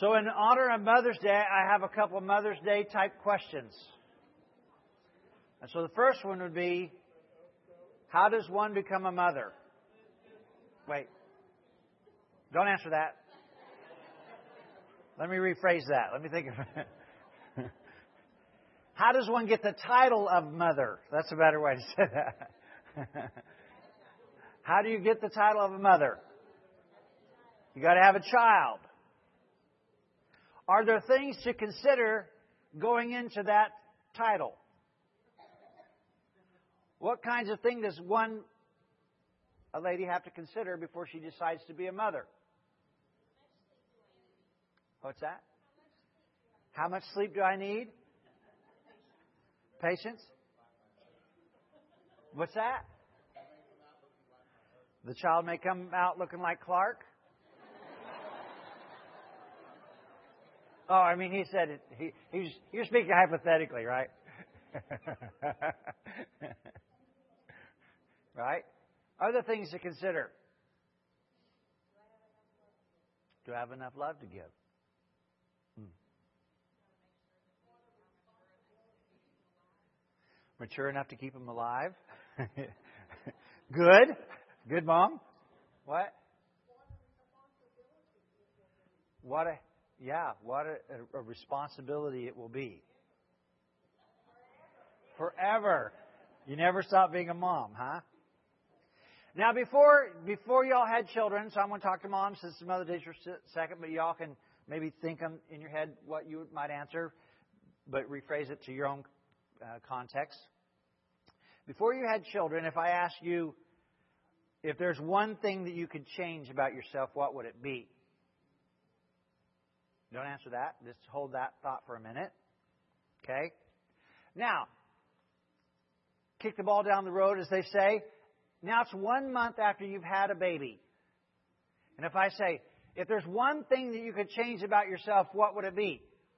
So in honor of Mother's Day, I have a couple of Mother's Day type questions. And so the first one would be, how does one become a mother? Wait. Don't answer that. Let me rephrase that. Let me think of it. How does one get the title of mother? That's a better way to say that. How do you get the title of a mother? You got to have a child. Are there things to consider going into that title? What kinds of things does a lady have to consider before she decides to be a mother? What's that? How much sleep do I need? Patience? What's that? The child may come out looking like Clark. Oh, I mean, he said it. You're speaking hypothetically, right? Right? Other things to consider. Do I have enough love to give? Mature enough to keep them alive? Good. Good, Mom. What? What a responsibility it will be. Forever. You never stop being a mom, huh? Now, before y'all had children, so I'm going to talk to moms since Mother's Day for a second, but y'all can maybe think in your head what you might answer, but rephrase it to your own context. Before you had children, if I asked you if there's one thing that you could change about yourself, what would it be? Don't answer that. Just hold that thought for a minute. Okay? Now, kick the ball down the road, as they say. Now it's 1 month after you've had a baby. And if I say, if there's one thing that you could change about yourself, what would it be?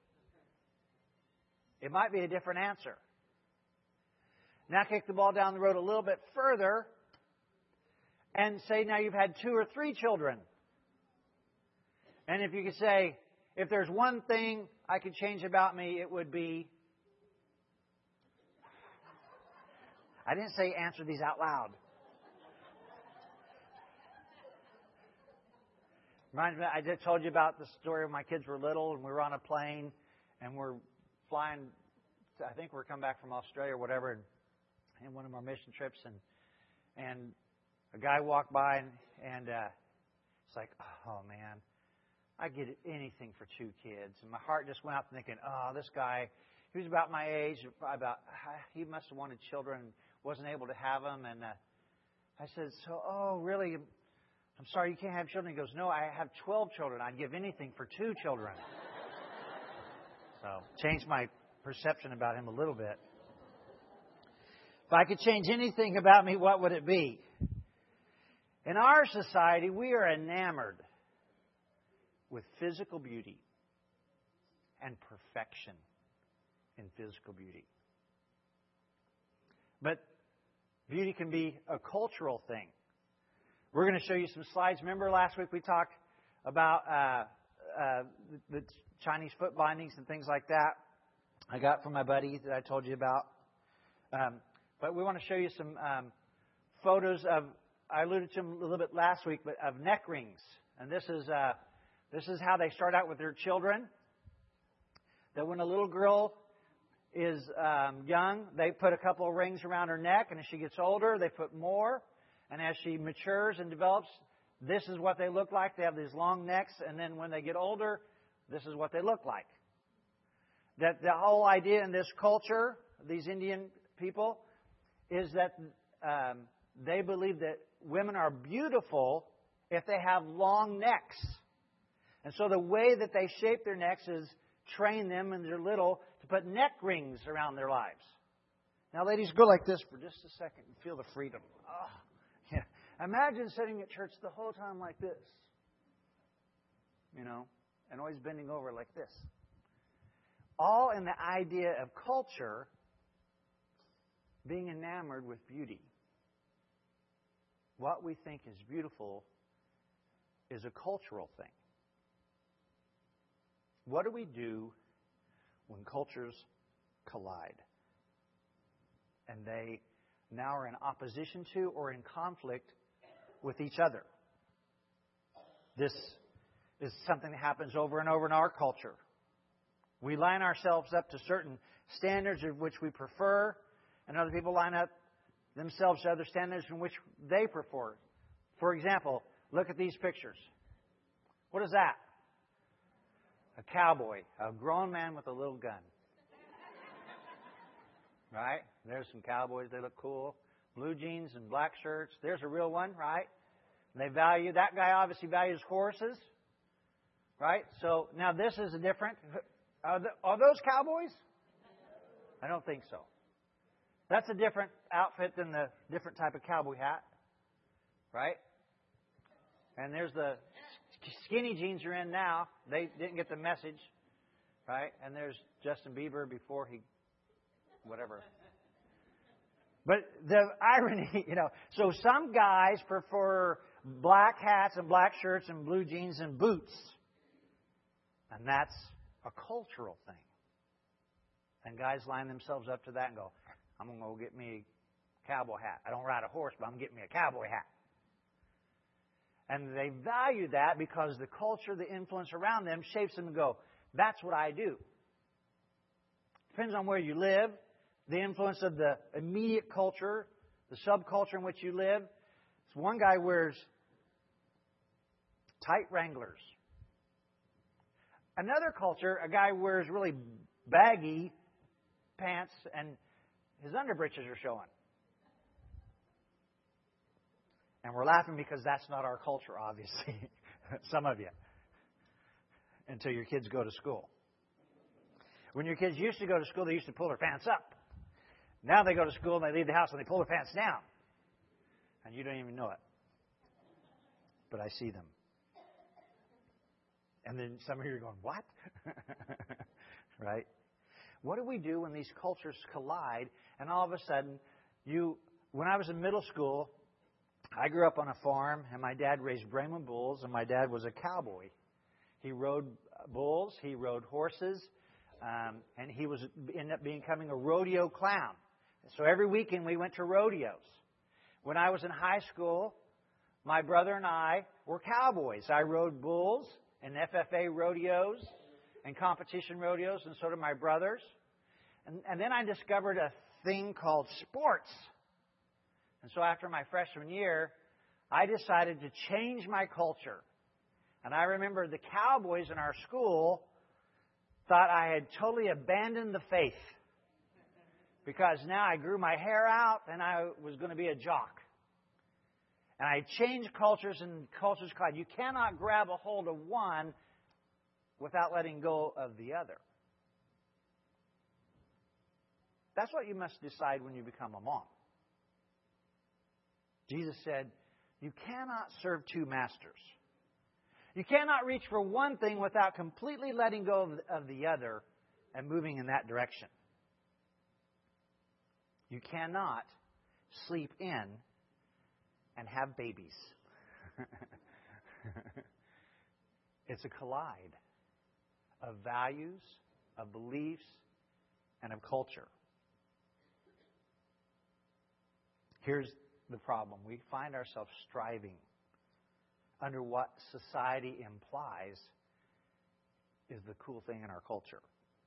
It might be a different answer. Now kick the ball down the road a little bit further and say now you've had 2 or 3 children. And if you could say, if there's one thing I could change about me, it would be... I didn't say answer these out loud. Reminds me, I just told you about the story when my kids were little and we were on a plane and we're flying, I think we're coming back from Australia or whatever, in one of our mission trips, and a guy walked by and it's like, oh man, I'd get anything for 2 kids. And my heart just went out thinking, oh, this guy, he was about my age, he must have wanted children, wasn't able to have them. And I said, oh, really? I'm sorry, you can't have children? He goes, no, I have 12 children. I'd give anything for 2 children. So, changed my perception about him a little bit. If I could change anything about me, what would it be? In our society, we are enamored with physical beauty and perfection in physical beauty. But beauty can be a cultural thing. We're going to show you some slides. Remember last week we talked about the Chinese foot bindings and things like that I got from my buddy that I told you about. But we want to show you some photos of, I alluded to them a little bit last week, but of neck rings. And this is how they start out with their children. That when a little girl is young, they put a couple of rings around her neck, and as she gets older, they put more. And as she matures and develops, this is what they look like. They have these long necks, and then when they get older, this is what they look like. That the whole idea in this culture, these Indian people, is that they believe that women are beautiful if they have long necks. And so the way that they shape their necks is train them when they're little to put neck rings around their lives. Now, ladies, go like this for just a second and feel the freedom. Oh, yeah. Imagine sitting at church the whole time like this, and always bending over like this. All in the idea of culture being enamored with beauty. What we think is beautiful is a cultural thing. What do we do when cultures collide and they now are in opposition to or in conflict with each other? This is something that happens over and over in our culture. We line ourselves up to certain standards of which we prefer, and other people line up themselves to other standards in which they prefer. For example, look at these pictures. What is that? A cowboy, a grown man with a little gun. Right? There's some cowboys. They look cool. Blue jeans and black shirts. There's a real one, right? They value, that guy obviously values horses. Right? So now this is a different. Are those cowboys? I don't think so. That's a different outfit than the different type of cowboy hat. Right? And there's the skinny jeans you're in now. They didn't get the message. Right? And there's Justin Bieber before he, whatever. But the irony, so some guys prefer black hats and black shirts and blue jeans and boots. And that's a cultural thing. And guys line themselves up to that and go, I'm going to go get me a cowboy hat. I don't ride a horse, but I'm getting me a cowboy hat. And they value that because the culture, the influence around them shapes them and go, that's what I do. Depends on where you live, the influence of the immediate culture, the subculture in which you live. So one guy wears tight Wranglers. Another culture, a guy wears really baggy pants and his underbritches are showing. And we're laughing because that's not our culture, obviously. Some of you. Until your kids go to school. When your kids used to go to school, they used to pull their pants up. Now they go to school and they leave the house and they pull their pants down. And you don't even know it. But I see them. And then some of you are going, what? Right? What do we do when these cultures collide and all of a sudden when I was in middle school, I grew up on a farm and my dad raised Brahman bulls and my dad was a cowboy. He rode bulls, he rode horses, and he ended up becoming a rodeo clown. So every weekend we went to rodeos. When I was in high school, my brother and I were cowboys. I rode bulls and FFA rodeos and competition rodeos, and so did my brothers. And then I discovered a thing called sports. And so after my freshman year, I decided to change my culture. And I remember the cowboys in our school thought I had totally abandoned the faith. Because now I grew my hair out and I was going to be a jock. And I changed cultures and cultures collide. You cannot grab a hold of one without letting go of the other. That's what you must decide when you become a mom. Jesus said, you cannot serve two masters. You cannot reach for one thing without completely letting go of the other and moving in that direction. You cannot sleep in and have babies. It's a collide of values, of beliefs, and of culture. Here's the problem. We find ourselves striving under what society implies is the cool thing in our culture.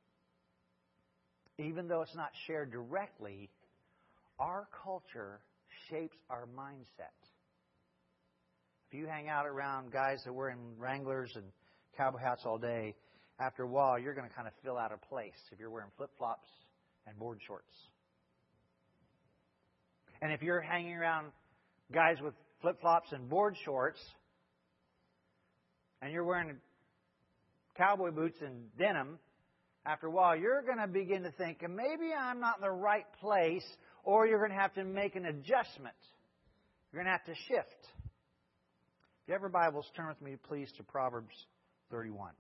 Even though it's not shared directly, our culture shapes our mindset. If you hang out around guys that wear in Wranglers and cowboy hats all day, after a while you're going to kind of fill out of place if you're wearing flip-flops and board shorts. And if you're hanging around guys with flip-flops and board shorts, and you're wearing cowboy boots and denim, after a while you're going to begin to think, maybe I'm not in the right place, or you're going to have to make an adjustment. You're going to have to shift. If you have your Bibles, turn with me, please, to Proverbs 31.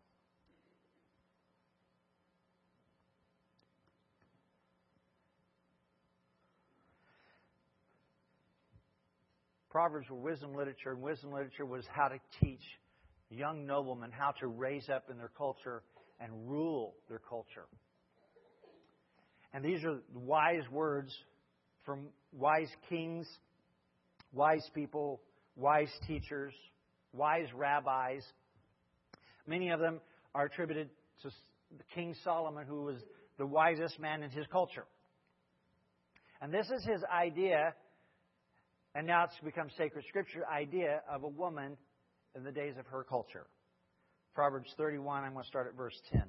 Proverbs were wisdom literature, and wisdom literature was how to teach young noblemen how to raise up in their culture and rule their culture. And these are wise words from wise kings, wise people, wise teachers, wise rabbis. Many of them are attributed to King Solomon, who was the wisest man in his culture. And this is his idea, and now it's become sacred scripture, idea of a woman in the days of her culture. Proverbs 31, I'm going to start at verse 10. It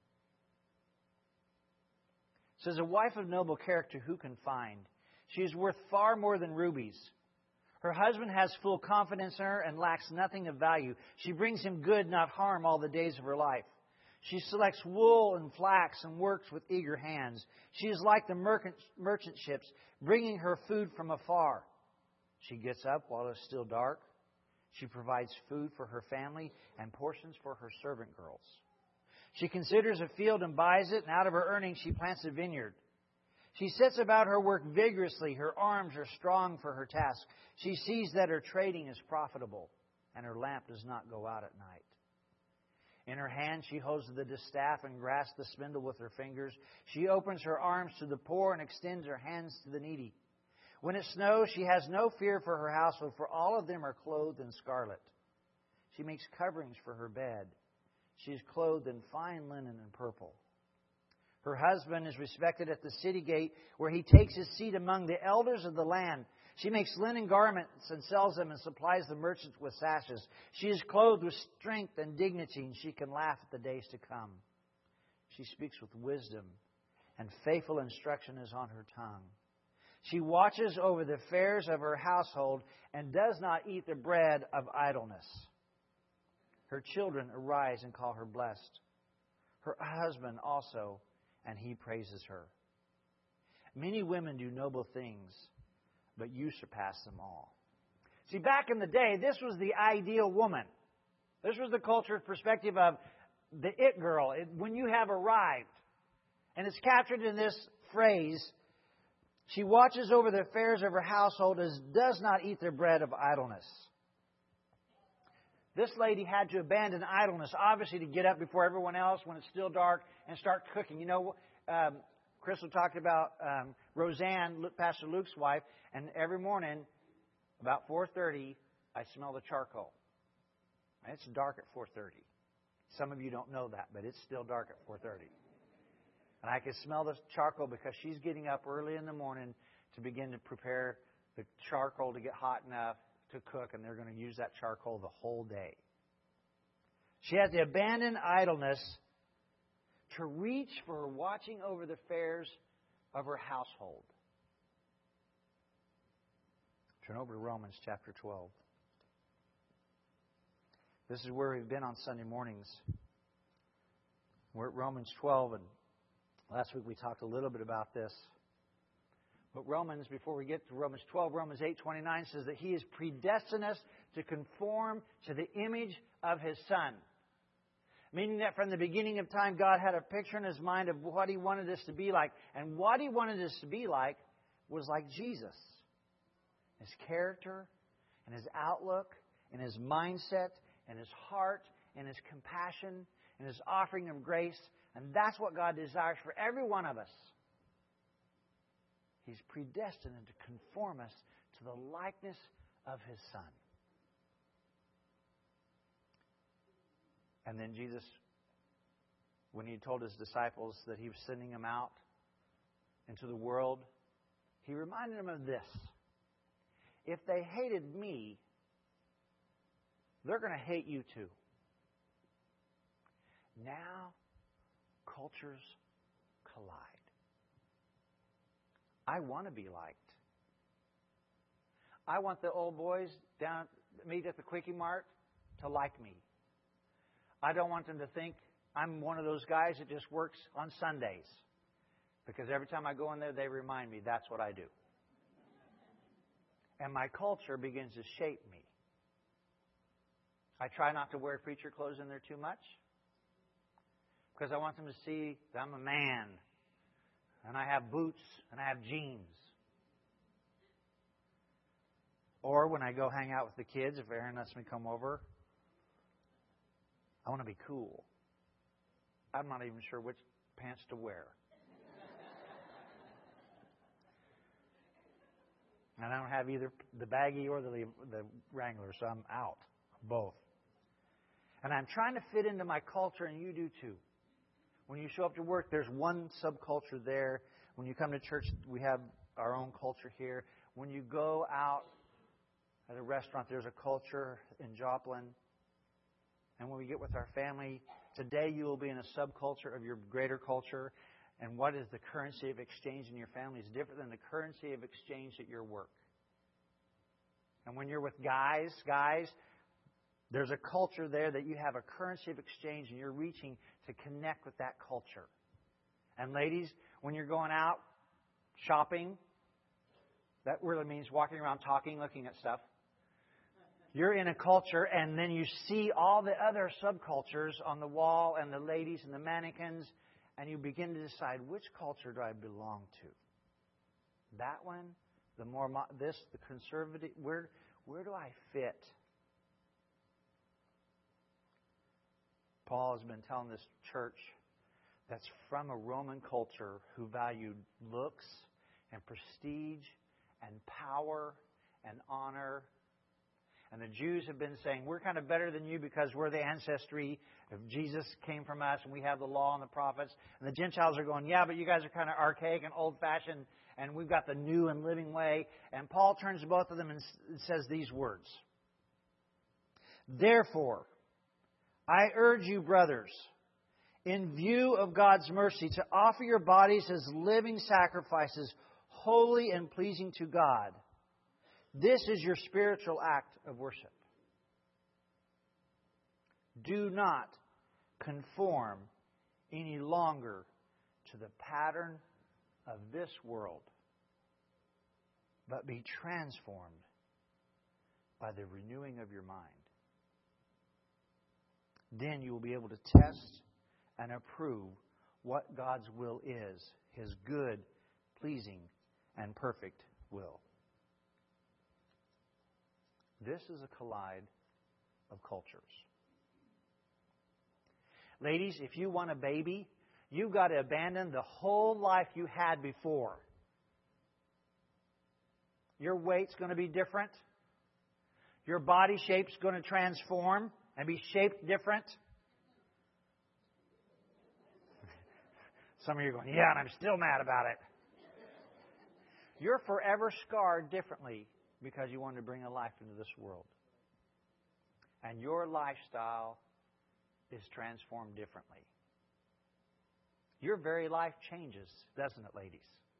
says, a wife of noble character who can find? She is worth far more than rubies. Her husband has full confidence in her and lacks nothing of value. She brings him good, not harm, all the days of her life. She selects wool and flax and works with eager hands. She is like the merchant ships, bringing her food from afar. She gets up while it is still dark. She provides food for her family and portions for her servant girls. She considers a field and buys it, and out of her earnings she plants a vineyard. She sets about her work vigorously. Her arms are strong for her task. She sees that her trading is profitable, and her lamp does not go out at night. In her hand she holds the distaff and grasps the spindle with her fingers. She opens her arms to the poor and extends her hands to the needy. When it snows, she has no fear for her household, for all of them are clothed in scarlet. She makes coverings for her bed. She is clothed in fine linen and purple. Her husband is respected at the city gate, where he takes his seat among the elders of the land. She makes linen garments and sells them and supplies the merchants with sashes. She is clothed with strength and dignity, and she can laugh at the days to come. She speaks with wisdom, and faithful instruction is on her tongue. She watches over the affairs of her household and does not eat the bread of idleness. Her children arise and call her blessed. Her husband also, and he praises her. Many women do noble things, but you surpass them all. See, back in the day, this was the ideal woman. This was the culture's perspective of the it girl, when you have arrived. And it's captured in this phrase, she watches over the affairs of her household and does not eat their bread of idleness. This lady had to abandon idleness, obviously, to get up before everyone else when it's still dark and start cooking. You know, Crystal talked about Roseanne, Pastor Luke's wife, and every morning, about 4:30, I smell the charcoal. And it's dark at 4:30. Some of you don't know that, but it's still dark at 4:30. And I can smell the charcoal because she's getting up early in the morning to begin to prepare the charcoal to get hot enough to cook, and they're going to use that charcoal the whole day. She has to abandon idleness to reach for watching over the affairs of her household. Turn over to Romans chapter 12. This is where we've been on Sunday mornings. We're at Romans 12, and last week we talked a little bit about this. But Romans, before we get to Romans 12, Romans 8:29 says that He has predestined us to conform to the image of His Son. Meaning that from the beginning of time, God had a picture in His mind of what He wanted us to be like. And what He wanted us to be like was like Jesus. His character and His outlook and His mindset and His heart and His compassion and His offering of grace. And that's what God desires for every one of us. He's predestined to conform us to the likeness of His Son. And then Jesus, when He told His disciples that He was sending them out into the world, He reminded them of this. If they hated me, they're going to hate you too. Now, cultures collide. I want to be liked. I want the old boys down meet at the Quickie Mart to like me. I don't want them to think I'm one of those guys that just works on Sundays. Because every time I go in there, they remind me that's what I do. And my culture begins to shape me. I try not to wear preacher clothes in there too much. Because I want them to see that I'm a man. And I have boots and I have jeans. Or when I go hang out with the kids, if Aaron lets me come over, I want to be cool. I'm not even sure which pants to wear. And I don't have either the baggy or the Wrangler, so I'm out. Both. And I'm trying to fit into my culture, and you do too. When you show up to work, there's one subculture there. When you come to church, we have our own culture here. When you go out at a restaurant, there's a culture in Joplin. And when we get with our family, today you will be in a subculture of your greater culture. And what is the currency of exchange in your family is different than the currency of exchange at your work. And when you're with guys, there's a culture there that you have a currency of exchange and you're reaching to connect with that culture. And ladies, when you're going out shopping, that really means walking around talking, looking at stuff. You're in a culture, and then you see all the other subcultures on the wall and the ladies and the mannequins, and you begin to decide, which culture do I belong to? That one, the more the conservative, where do I fit? Paul has been telling this church that's from a Roman culture who valued looks and prestige and power and honor. And the Jews have been saying, we're kind of better than you because we're the ancestry of Jesus came from us and we have the law and the prophets. And the Gentiles are going, yeah, but you guys are kind of archaic and old-fashioned and we've got the new and living way. And Paul turns to both of them and says these words. Therefore, I urge you, brothers, in view of God's mercy, to offer your bodies as living sacrifices, holy and pleasing to God. This is your spiritual act of worship. Do not conform any longer to the pattern of this world, but be transformed by the renewing of your mind. Then you will be able to test and approve what God's will is, His good, pleasing, and perfect will. This is a collide of cultures. Ladies, if you want a baby, you've got to abandon the whole life you had before. Your weight's going to be different. Your body shape's going to transform and be shaped different. Some of you are going, yeah, and I'm still mad about it. You're forever scarred differently because you wanted to bring a life into this world. And your lifestyle is transformed differently. Your very life changes, doesn't it, ladies?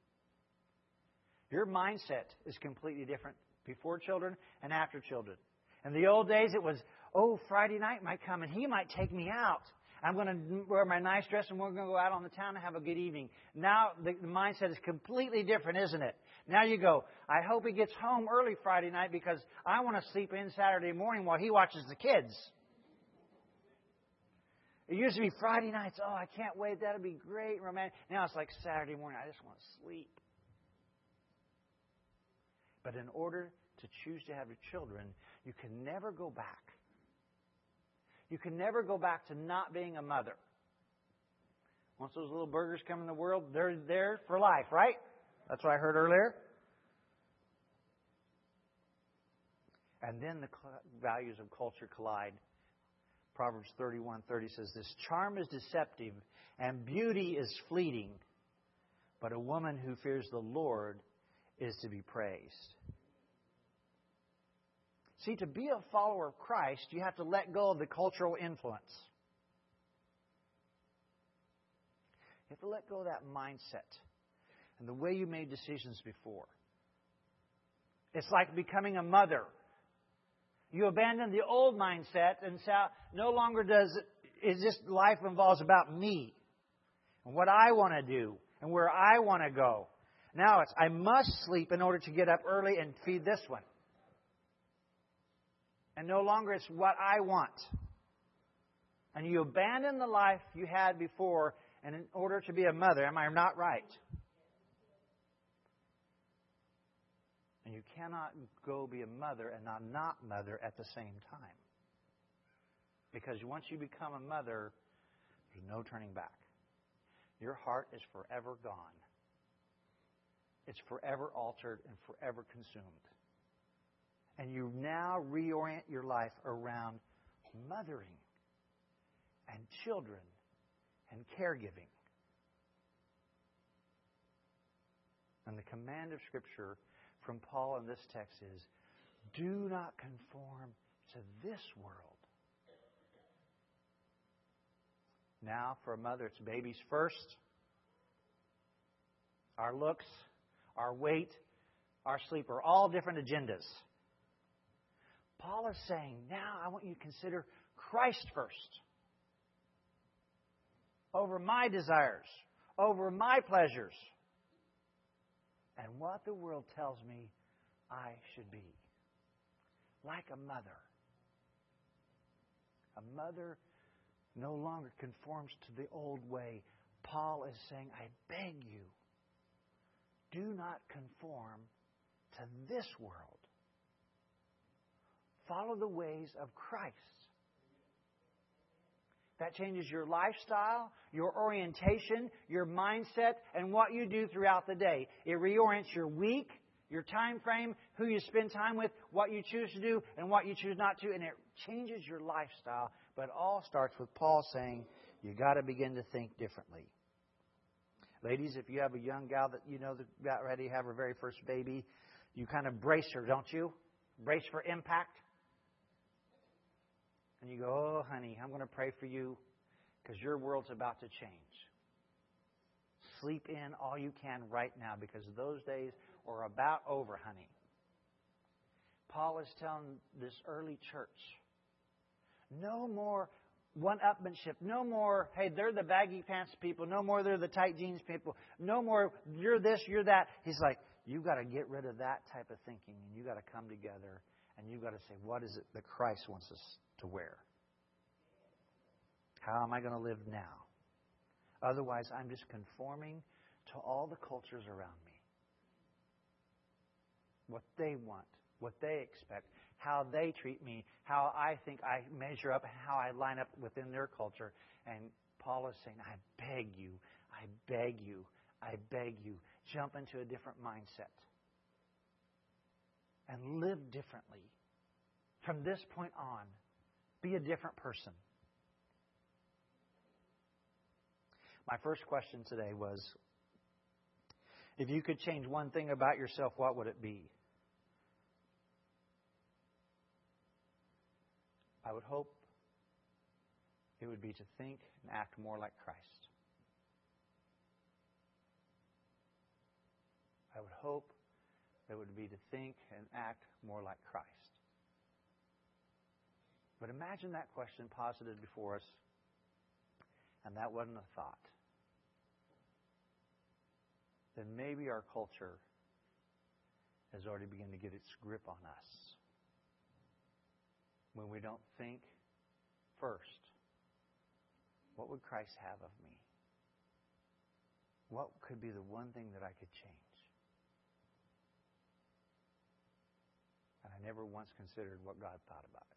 Your mindset is completely different before children and after children. In the old days, it was, Friday night might come and he might take me out. I'm going to wear my nice dress and we're going to go out on the town and have a good evening. Now the mindset is completely different, isn't it? Now you go, I hope he gets home early Friday night because I want to sleep in Saturday morning while he watches the kids. It used to be Friday nights. Oh, I can't wait. That'll be great. Romantic. Now it's like Saturday morning. I just want to sleep. But in order to choose to have your children, you can never go back. You can never go back to not being a mother. Once those little burgers come in the world, they're there for life, right? That's what I heard earlier. And then the values of culture collide. Proverbs 31:30 says this, charm is deceptive and beauty is fleeting, but a woman who fears the Lord is to be praised. See, to be a follower of Christ, you have to let go of the cultural influence. You have to let go of that mindset and the way you made decisions before. It's like becoming a mother. You abandon the old mindset and say, no longer is this life involves about me and what I want to do and where I want to go. Now it's, I must sleep in order to get up early and feed this one. And no longer it's what I want. And you abandon the life you had before and in order to be a mother. Am I not right? And you cannot go be a mother and not mother at the same time. Because once you become a mother, There's no turning back. Your heart is forever gone. It's forever altered and forever consumed. And you now reorient your life around mothering and children and caregiving. And the command of Scripture from Paul in this text is, do not conform to this world. Now, for a mother, it's babies first. Our looks, our weight, our sleep are all different agendas. Paul is saying, now I want you to consider Christ first. Over my desires, over my pleasures, and what the world tells me I should be. Like a mother. A mother no longer conforms to the old way. Paul is saying, I beg you, do not conform to this world. Follow the ways of Christ. That changes your lifestyle, your orientation, your mindset, and what you do throughout the day. It reorients your week, your time frame, who you spend time with, what you choose to do, and what you choose not to, and it changes your lifestyle. But it all starts with Paul saying, you got to begin to think differently. Ladies, if you have a young gal that you know that got ready to have her very first baby, you kind of brace her, don't you? Brace for impact. And you go, oh, honey, I'm going to pray for you because your world's about to change. Sleep in all you can right now because those days are about over, honey. Paul is telling this early church, no more one-upmanship. No more, hey, they're the baggy pants people. No more, they're the tight jeans people. No more, you're this, you're that. He's like, you've got to get rid of that type of thinking, and you've got to come together, and you've got to say, what is it that Christ wants us to wear? How am I going to live now? Otherwise, I'm just conforming to all the cultures around me. What they want, what they expect, how they treat me, how I think I measure up, how I line up within their culture. And Paul is saying, I beg you, I beg you, I beg you, jump into a different mindset and live differently. From this point on, be a different person. My first question today was, if you could change one thing about yourself, what would it be? I would hope it would be to think and act more like Christ. I would hope it would be to think and act more like Christ. But imagine that question posited before us, and that wasn't a thought. Then maybe our culture has already begun to get its grip on us. When we don't think first, what would Christ have of me? What could be the one thing that I could change? And I never once considered what God thought about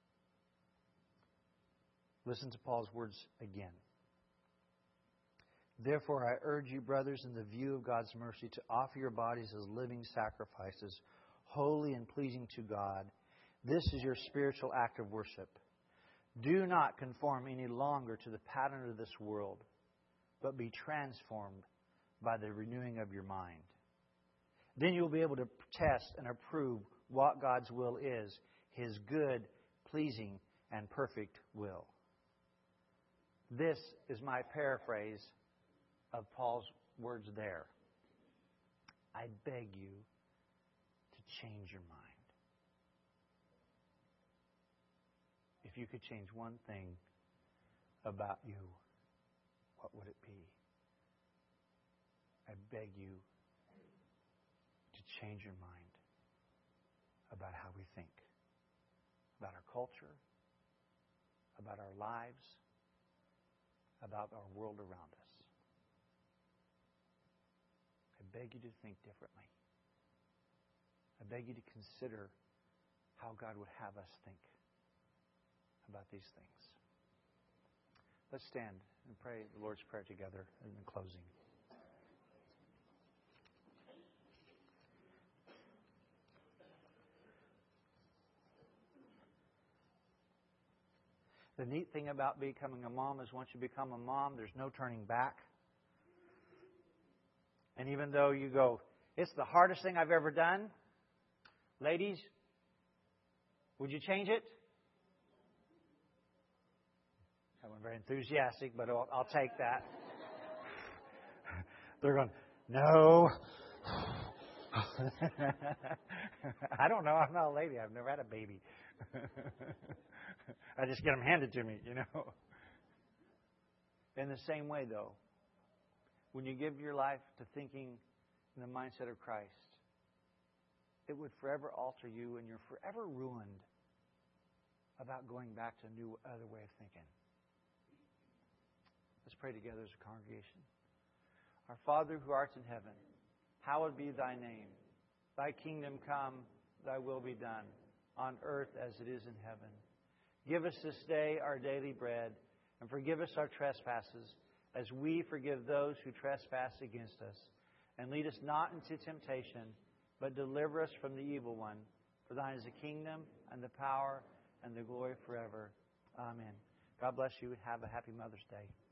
it. Listen to Paul's words again. Therefore, I urge you, brothers, in the view of God's mercy, to offer your bodies as living sacrifices, holy and pleasing to God. This is your spiritual act of worship. Do not conform any longer to the pattern of this world, but be transformed by the renewing of your mind. Then you'll be able to test and approve what God's will is, His good, pleasing, and perfect will. This is my paraphrase of Paul's words there. I beg you to change your mind. If you could change one thing about you, what would it be? I beg you to change your mind about how we think, about our culture, about our lives, about our world around us. I beg you to think differently. I beg you to consider how God would have us think about these things. Let's stand and pray the Lord's Prayer together in closing. The neat thing about becoming a mom is once you become a mom, there's no turning back. And even though you go, it's the hardest thing I've ever done, ladies, would you change it? I wasn't very enthusiastic, but I'll take that. They're going, no. I don't know. I'm not a lady. I've never had a baby. I just get them handed to me, In the same way, though, when you give your life to thinking in the mindset of Christ, it would forever alter you, and you're forever ruined about going back to a new, other way of thinking. Let's pray together as a congregation. Our Father who art in heaven, hallowed be thy name. Thy kingdom come, thy will be done, on earth as it is in heaven. Give us this day our daily bread, and forgive us our trespasses, as we forgive those who trespass against us. And lead us not into temptation, but deliver us from the evil one. For thine is the kingdom, and the power, and the glory forever. Amen. God bless you. Have a happy Mother's Day.